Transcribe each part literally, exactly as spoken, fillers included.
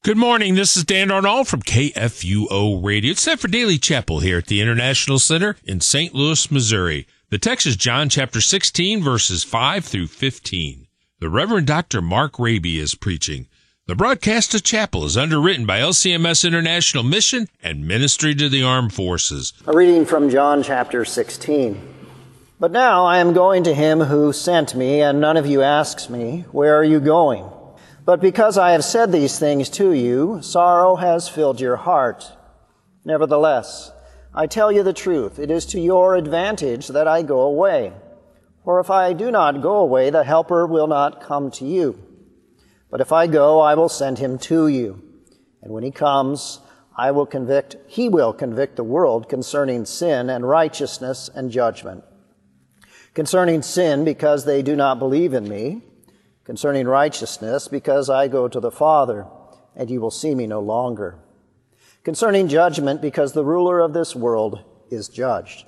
Good morning. This is Dan Arnold from K F U O Radio. It's time for Daily Chapel here at the International Center in Saint Louis, Missouri. The text is John chapter sixteen, verses five through fifteen. The Reverend Doctor Mark Raby is preaching. The broadcast of chapel is underwritten by L C M S International Mission and Ministry to the Armed Forces. A reading from John chapter sixteen. But now I am going to him who sent me, and none of you asks me, where are you going? But because I have said these things to you, sorrow has filled your heart. Nevertheless, I tell you the truth, it is to your advantage that I go away. For if I do not go away, the Helper will not come to you. But if I go, I will send him to you. And when he comes, I will convict, he will convict the world concerning sin and righteousness and judgment. Concerning sin, because they do not believe in me. Concerning righteousness, because I go to the Father, and you will see me no longer. Concerning judgment, because the ruler of this world is judged.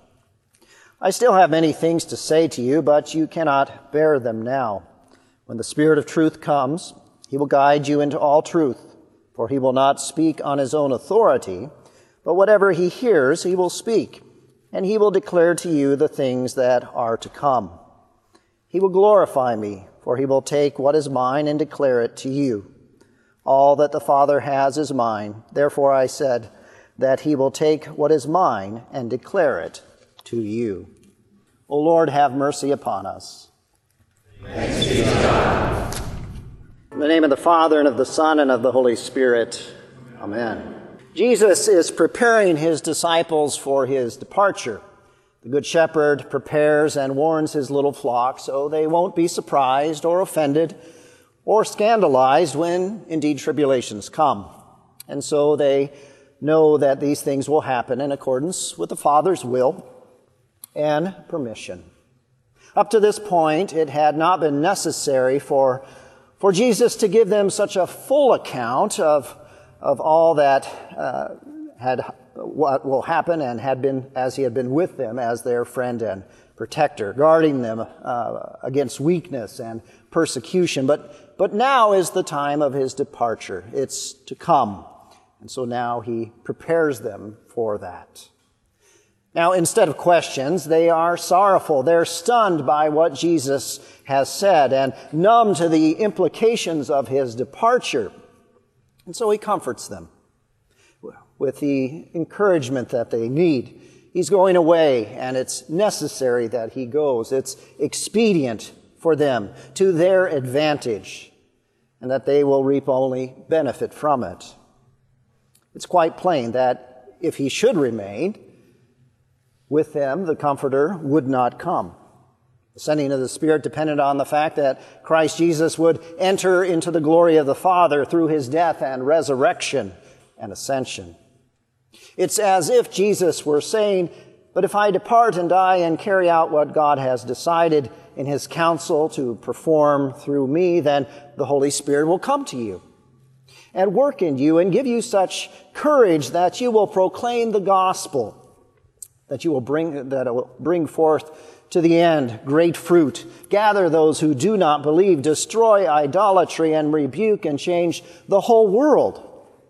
I still have many things to say to you, but you cannot bear them now. When the Spirit of truth comes, he will guide you into all truth, for he will not speak on his own authority, but whatever he hears, he will speak, and he will declare to you the things that are to come. He will glorify me, for he will take what is mine and declare it to you. All that the Father has is mine. Therefore I said that he will take what is mine and declare it to you. O Lord, have mercy upon us. Thanks be to God. In the name of the Father, and of the Son, and of the Holy Spirit. Amen. Jesus is preparing his disciples for his departure. The Good Shepherd prepares and warns his little flock so they won't be surprised or offended or scandalized when indeed tribulations come. And so they know that these things will happen in accordance with the Father's will and permission. Up to this point, it had not been necessary for, for Jesus to give them such a full account of, of all that uh, had what will happen and had been as he had been with them as their friend and protector, guarding them uh, against weakness and persecution. But, but now is the time of his departure. It's to come. And so now he prepares them for that. Now, instead of questions, they are sorrowful. They're stunned by what Jesus has said and numb to the implications of his departure. And so he comforts them with the encouragement that they need. He's going away, and it's necessary that he goes. It's expedient for them, to their advantage, and that they will reap only benefit from it. It's quite plain that if he should remain with them, the Comforter would not come. The sending of the Spirit depended on the fact that Christ Jesus would enter into the glory of the Father through his death and resurrection and ascension. It's as if Jesus were saying, but if I depart and die and carry out what God has decided in his counsel to perform through me, then the Holy Spirit will come to you and work in you and give you such courage that you will proclaim the gospel, that you will bring, that it will bring forth to the end great fruit, gather those who do not believe, destroy idolatry, and rebuke and change the whole world.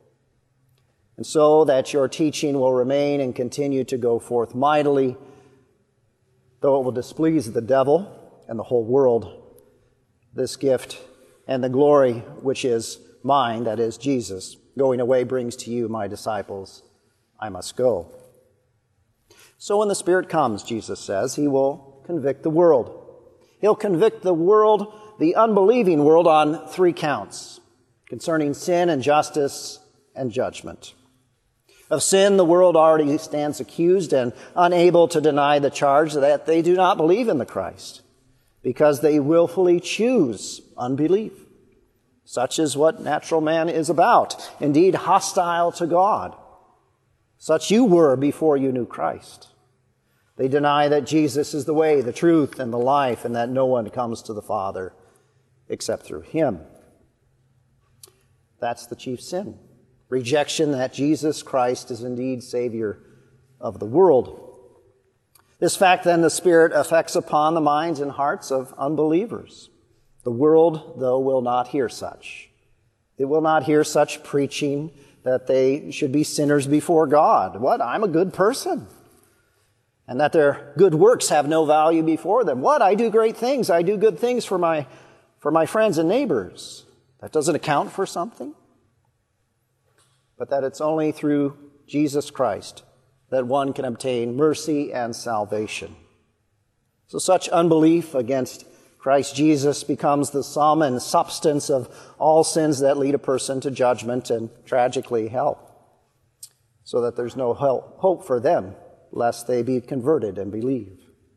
And so that your teaching will remain and continue to go forth mightily, though it will displease the devil and the whole world, this gift and the glory which is mine, that is Jesus, going away brings to you, my disciples, I must go. So when the Spirit comes, Jesus says, he will convict the world. He'll convict the world, the unbelieving world, on three counts, concerning sin and justice and judgment. Of sin, the world already stands accused and unable to deny the charge that they do not believe in the Christ, because they willfully choose unbelief. Such is what natural man is about, indeed hostile to God. Such you were before you knew Christ. They deny that Jesus is the way, the truth, and the life, and that no one comes to the Father except through him. That's the chief sin. Rejection that Jesus Christ is indeed Savior of the world. This fact, then, the Spirit affects upon the minds and hearts of unbelievers. The world, though, will not hear such. It will not hear such preaching that they should be sinners before God. What? I'm a good person. And that their good works have no value before them. What? I do great things. I do good things for my, for my friends and neighbors. That doesn't account for something. But that it's only through Jesus Christ that one can obtain mercy and salvation. So such unbelief against Christ Jesus becomes the sum and substance of all sins that lead a person to judgment and tragically hell, so that there's no hope for them lest they be converted and believe.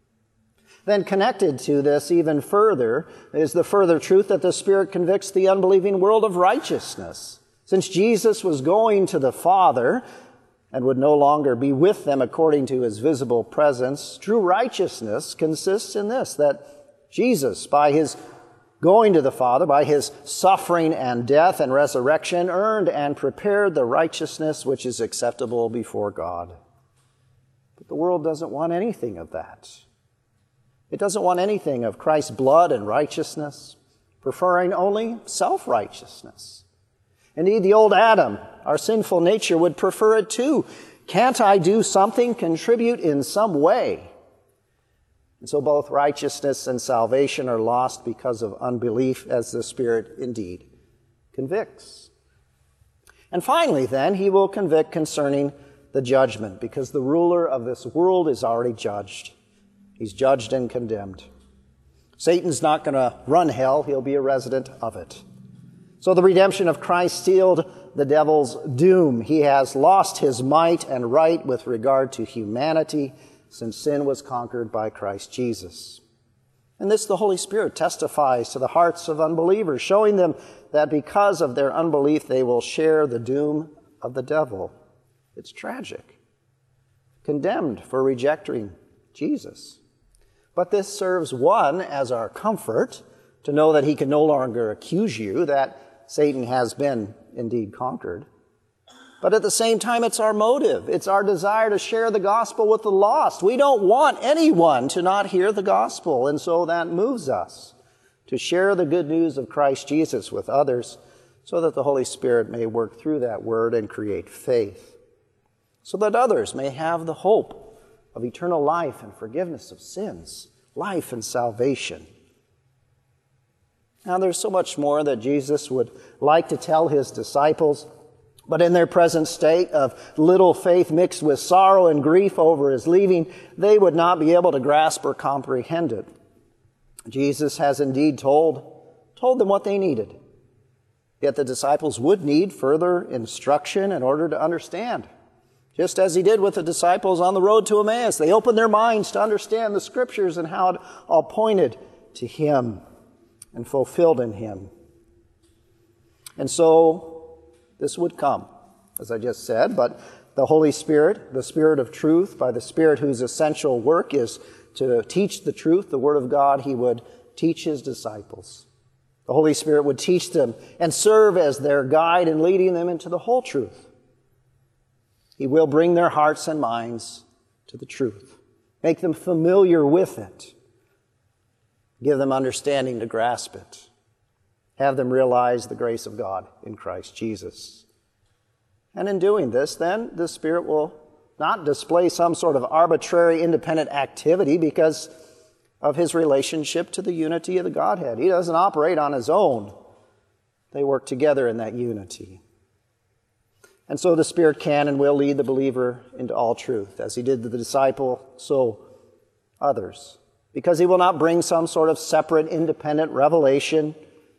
Then connected to this even further is the further truth that the Spirit convicts the unbelieving world of righteousness. Since Jesus was going to the Father and would no longer be with them according to his visible presence, true righteousness consists in this, that Jesus, by his going to the Father, by his suffering and death and resurrection, earned and prepared the righteousness which is acceptable before God. But the world doesn't want anything of that. It doesn't want anything of Christ's blood and righteousness, preferring only self-righteousness. Indeed, the old Adam, our sinful nature, would prefer it too. Can't I do something, contribute in some way? And so both righteousness and salvation are lost because of unbelief, as the Spirit indeed convicts. And finally, then, he will convict concerning the judgment, because the ruler of this world is already judged. He's judged and condemned. Satan's not going to run hell. He'll be a resident of it. So the redemption of Christ sealed the devil's doom. He has lost his might and right with regard to humanity, since sin was conquered by Christ Jesus. And this the Holy Spirit testifies to the hearts of unbelievers, showing them that because of their unbelief they will share the doom of the devil. It's tragic. Condemned for rejecting Jesus. But this serves one as our comfort to know that he can no longer accuse you, that Satan has been indeed conquered. But at the same time, it's our motive. It's our desire to share the gospel with the lost. We don't want anyone to not hear the gospel, and so that moves us to share the good news of Christ Jesus with others so that the Holy Spirit may work through that word and create faith, so that others may have the hope of eternal life and forgiveness of sins, life and salvation. Now, there's so much more that Jesus would like to tell his disciples, but in their present state of little faith mixed with sorrow and grief over his leaving, they would not be able to grasp or comprehend it. Jesus has indeed told, told them what they needed. Yet the disciples would need further instruction in order to understand. Just as he did with the disciples on the road to Emmaus. They opened their minds to understand the Scriptures and how it all pointed to him and fulfilled in him. And so this would come, as I just said, but the Holy Spirit, the Spirit of truth, by the Spirit whose essential work is to teach the truth, the Word of God, he would teach his disciples. The Holy Spirit would teach them and serve as their guide in leading them into the whole truth. He will bring their hearts and minds to the truth, make them familiar with it, give them understanding to grasp it, have them realize the grace of God in Christ Jesus. And in doing this, then, the Spirit will not display some sort of arbitrary independent activity because of his relationship to the unity of the Godhead. He doesn't operate on his own. They work together in that unity. And so the Spirit can and will lead the believer into all truth. As he did to the disciple, so others. Because he will not bring some sort of separate, independent revelation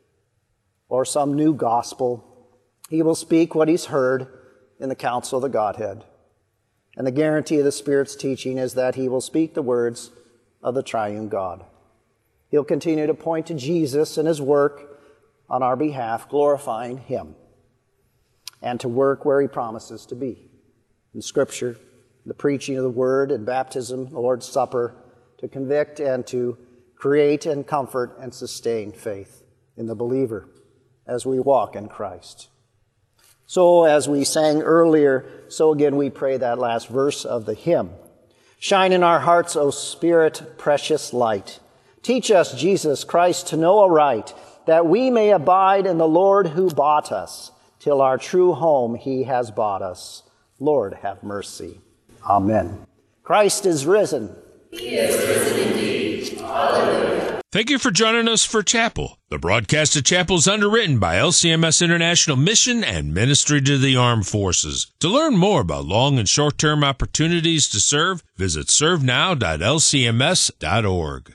or some new gospel. He will speak what he's heard in the counsel of the Godhead. And the guarantee of the Spirit's teaching is that he will speak the words of the triune God. He'll continue to point to Jesus and his work on our behalf, glorifying him, and to work where he promises to be, in Scripture, the preaching of the Word, and baptism, the Lord's Supper, to convict and to create and comfort and sustain faith in the believer as we walk in Christ. So as we sang earlier, so again we pray that last verse of the hymn. Shine in our hearts, O Spirit, precious light. Teach us, Jesus Christ, to know aright that we may abide in the Lord who bought us, till our true home he has bought us. Lord, have mercy. Amen. Christ is risen. He is risen indeed. Hallelujah. Thank you for joining us for Chapel. The broadcast of Chapel is underwritten by L C M S International Mission and Ministry to the Armed Forces. To learn more about long and short-term opportunities to serve, visit serve now dot l c m s dot org.